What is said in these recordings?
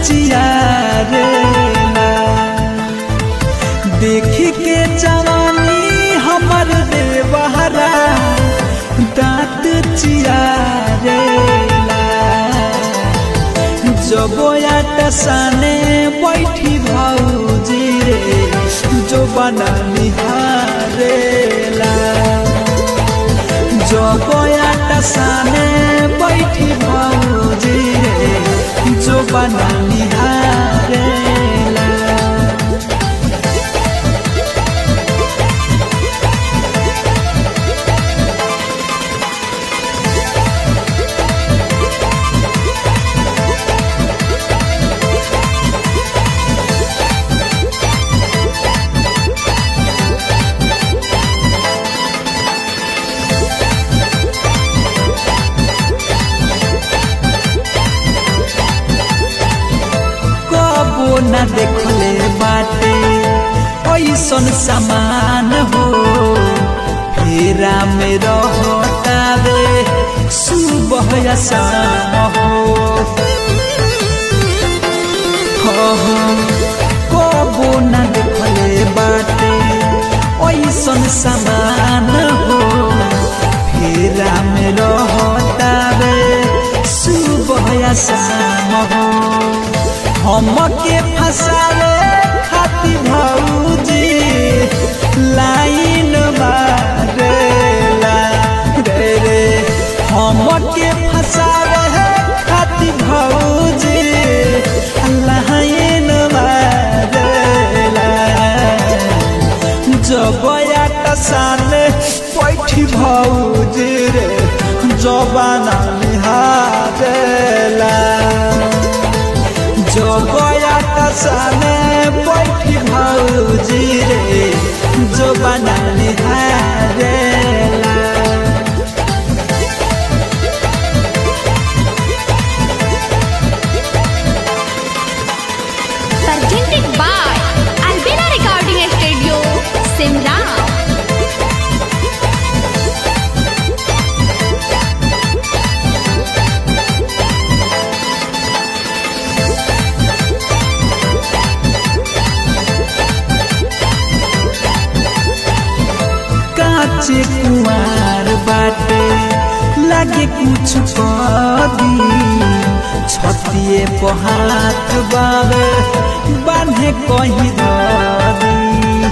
चियारेला देखी के जवानी हमर देवहरा दाँत चियारेला जबोया टसाने बैठी भौजी रे जो बना निहारेला जबोया टसाने बैठी भौजी रे जो बना निहारेला न देखले बाटे ऐसन समान हो फेरा में रहतावे सुबह या शाम हो कबो न देखले बाटे ऐसन समान हो फेरा में रहतावे सुबह या शाम हो हमके फसावे खाती भौजी लाइन मारेला रे हमके फसावे खाती भौजी लाइन मारेला जबया टसाने बैठी भौजी रे जबाना निहारेला जो गया टसाने बैठी भौजी रे जो बना निहारेला presented by Albina Recording Studio, Simla. काचे कुमार बाटे लागे कुछ कदी छतिए पे हाथ बावे बांधे कहीं धदी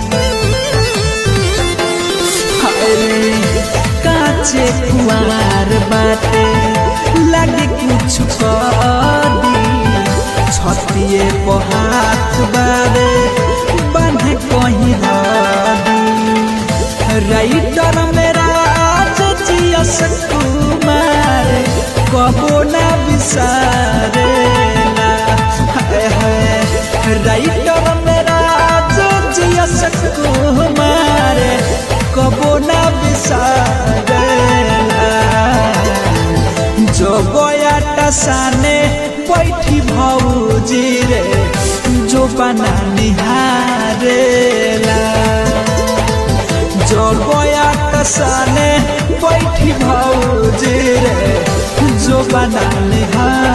काचे कुमार बाटे लागे कुछ कदी छतिए पे हाथ बावे बांधे कहीं धदी राइटर मेरा जजियस कुमार कबो ना बिसारेला राइटर मेरा जजियस कुमार कबो ना बिसारेला जो गया टसाने बैठी भौजी रे जो बना निहारेला जो गया टसाने बैठी भौजी रे जो बना निहारेला।